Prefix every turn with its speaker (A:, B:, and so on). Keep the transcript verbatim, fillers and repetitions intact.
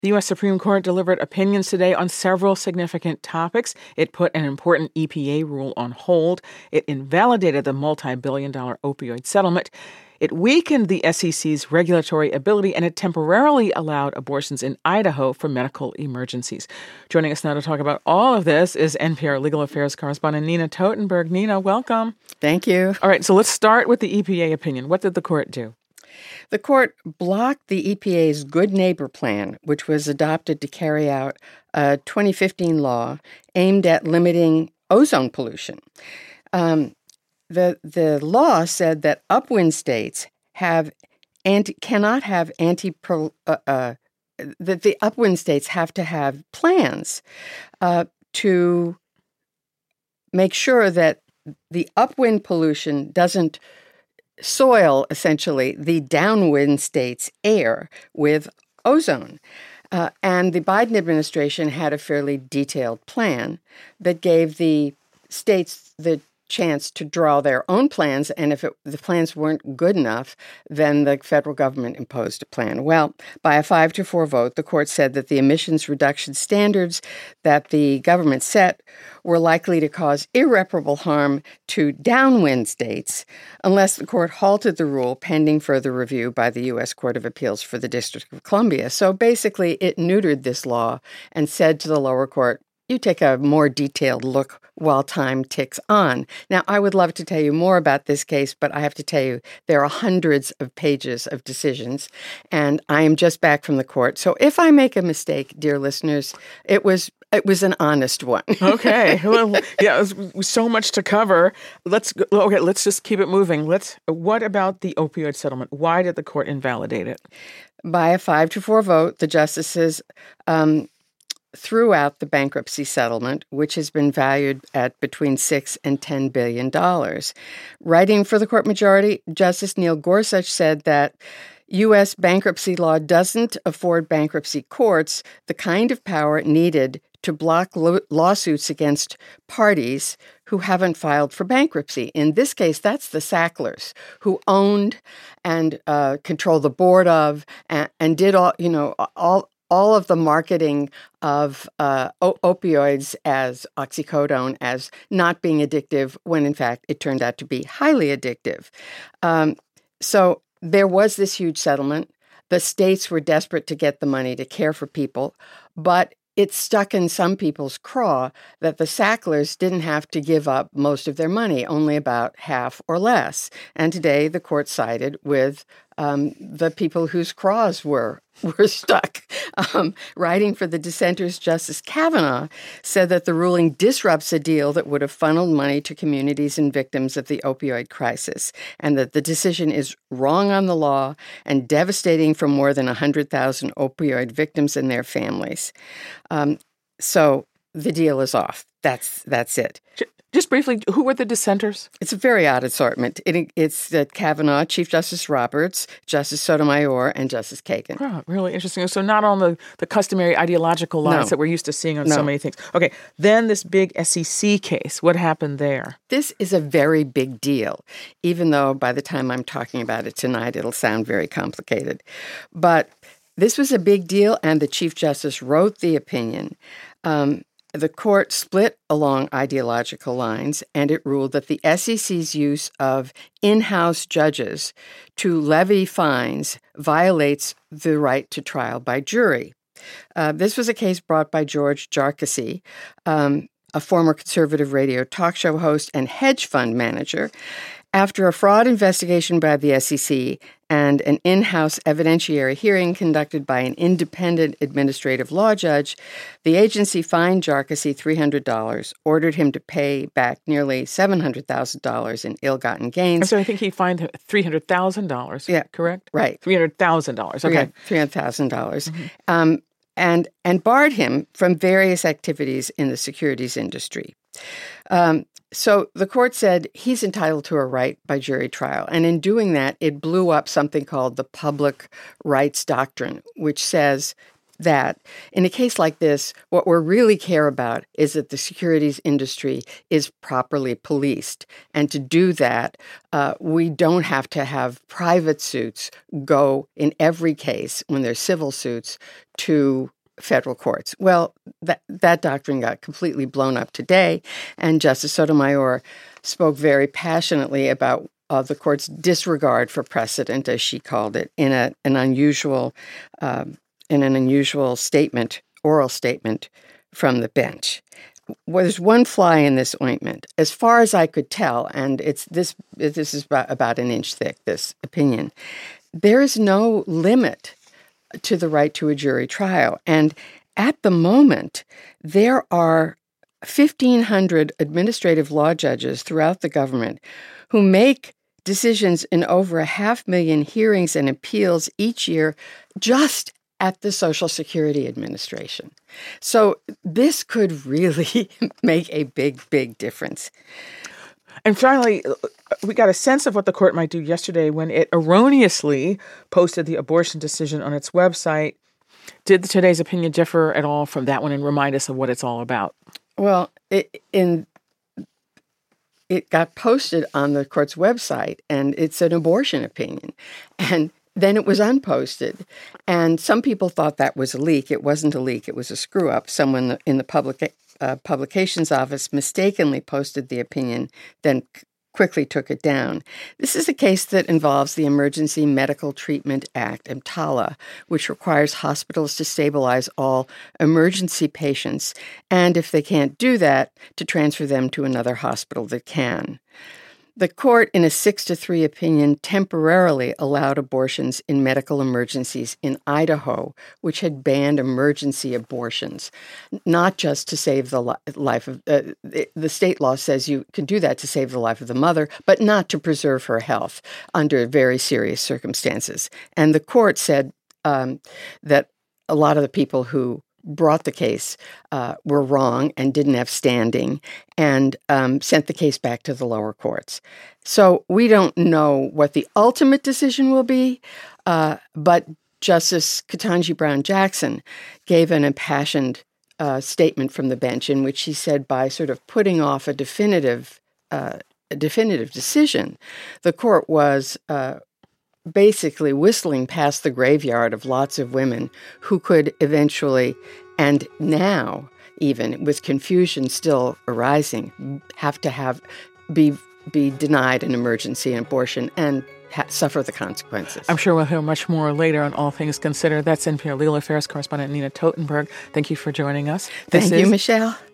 A: The U S Supreme Court delivered opinions today on several significant topics. It put an important E P A rule on hold. It invalidated the multi-billion dollar opioid settlement. It weakened the S E C's regulatory ability, and it temporarily allowed abortions in Idaho for medical emergencies. Joining us now to talk about all of this is N P R Legal Affairs correspondent Nina Totenberg. Nina, welcome.
B: Thank you.
A: All right, so let's start with the E P A opinion. What did the court do?
B: The court blocked the E P A's Good Neighbor Plan, which was adopted to carry out a twenty fifteen law aimed at limiting ozone pollution. Um, the the law said that upwind states have anti, cannot have anti uh, uh, that the upwind states have to have plans uh, to make sure that the upwind pollution doesn't soil, essentially, the downwind states' air with ozone. Uh, and the Biden administration had a fairly detailed plan that gave the states the chance to draw their own plans, and if it, the plans weren't good enough, then the federal government imposed a plan. Well, by a five to four vote, the court said that the emissions reduction standards that the government set were likely to cause irreparable harm to downwind states unless the court halted the rule pending further review by the U S Court of Appeals for the District of Columbia. So basically, it neutered this law and said to the lower court, you take a more detailed look while time ticks on. Now, I would love to tell you more about this case, but I have to tell you, there are hundreds of pages of decisions, and I am just back from the court. So if I make a mistake, dear listeners, it was it was an honest one.
A: Okay. Well, yeah, it was so much to cover. Let's okay. Let's just keep it moving. Let's. What about the opioid settlement? Why did the court invalidate it?
B: By a five to four vote, the justices Um, throughout the bankruptcy settlement, which has been valued at between six and ten billion dollars. Writing for the court majority, Justice Neil Gorsuch said that U S bankruptcy law doesn't afford bankruptcy courts the kind of power needed to block lo- lawsuits against parties who haven't filed for bankruptcy. In this case, that's the Sacklers, who owned and uh, controlled the board of and, and did all, you know, all all of the marketing of uh, o- opioids as oxycodone as not being addictive, when in fact it turned out to be highly addictive. Um, so there was this huge settlement. The states were desperate to get the money to care for people, but it stuck in some people's craw that the Sacklers didn't have to give up most of their money, only about half or less. And today the court sided with um, the people whose craws were were stuck. Um, writing for the dissenters, Justice Kavanaugh said that the ruling disrupts a deal that would have funneled money to communities and victims of the opioid crisis, and that the decision is wrong on the law and devastating for more than one hundred thousand opioid victims and their families. Um, so the deal is off. That's that's it.
A: Just briefly, who were the dissenters?
B: It's a very odd assortment. It, it's uh, Kavanaugh, Chief Justice Roberts, Justice Sotomayor, and Justice Kagan.
A: Oh, really interesting. So not on the, the customary ideological lines
B: no.
A: that we're used to seeing on
B: no.
A: so many things. Okay, then this big S E C case. What happened there?
B: This is a very big deal, even though by the time I'm talking about it tonight, it'll sound very complicated. But this was a big deal, and the Chief Justice wrote the opinion. Um, The court split along ideological lines, and it ruled that the S E C's use of in-house judges to levy fines violates the right to trial by jury. Uh, this was a case brought by George Jarkissi, um, a former conservative radio talk show host and hedge fund manager. After a fraud investigation by the S E C and an in-house evidentiary hearing conducted by an independent administrative law judge, the agency fined Jarkissi three hundred dollars, ordered him to pay back nearly seven hundred thousand dollars in ill-gotten gains.
A: So I think he fined three hundred thousand dollars,
B: yeah,
A: correct?
B: Right.
A: three hundred thousand dollars, okay.
B: three hundred thousand dollars. Mm-hmm. Um, and, and barred him from various activities in the securities industry. Um, so the court said he's entitled to a right by jury trial. And in doing that, it blew up something called the public rights doctrine, which says that in a case like this, what we really care about is that the securities industry is properly policed. And to do that, uh, we don't have to have private suits go in every case when there's civil suits to federal courts. Well, that, that doctrine got completely blown up today, and Justice Sotomayor spoke very passionately about uh, the court's disregard for precedent, as she called it, in a, an unusual, um, in an unusual statement, oral statement from the bench. Well, there's one fly in this ointment. As far as I could tell, and it's this this is about, about an inch thick, this opinion, there is no limit to the right to a jury trial. And at the moment, there are fifteen hundred administrative law judges throughout the government who make decisions in over a half million hearings and appeals each year just at the Social Security Administration. So this could really make a big, big difference.
A: And finally, we got a sense of what the court might do yesterday when it erroneously posted the abortion decision on its website. Did today's opinion differ at all from that one and remind us of what it's all about?
B: Well, it, in it got posted on the court's website, and it's an abortion opinion. And then it was unposted, and some people thought that was a leak. It wasn't a leak. It was a screw-up. Someone in the public uh, publications office mistakenly posted the opinion, then c- quickly took it down. This is a case that involves the Emergency Medical Treatment Act, EMTALA, which requires hospitals to stabilize all emergency patients, and if they can't do that, to transfer them to another hospital that can. The court, in a six to three opinion, temporarily allowed abortions in medical emergencies in Idaho, which had banned emergency abortions, not just to save the li- life of uh, the state law says you can do that to save the life of the mother, but not to preserve her health under very serious circumstances. And the court said um, that a lot of the people who brought the case uh, were wrong and didn't have standing, and um, sent the case back to the lower courts. So we don't know what the ultimate decision will be, uh, but Justice Ketanji Brown Jackson gave an impassioned uh, statement from the bench in which she said by sort of putting off a definitive, uh, a definitive decision, the court was uh, basically whistling past the graveyard of lots of women who could eventually, and now even with confusion still arising, have to have be be denied an emergency abortion and ha- suffer the consequences.
A: I'm sure we'll hear much more later on All Things Considered. That's N P R Legal Affairs correspondent Nina Totenberg. Thank you for joining us.
B: Thank
A: This
B: you,
A: is-
B: Michelle.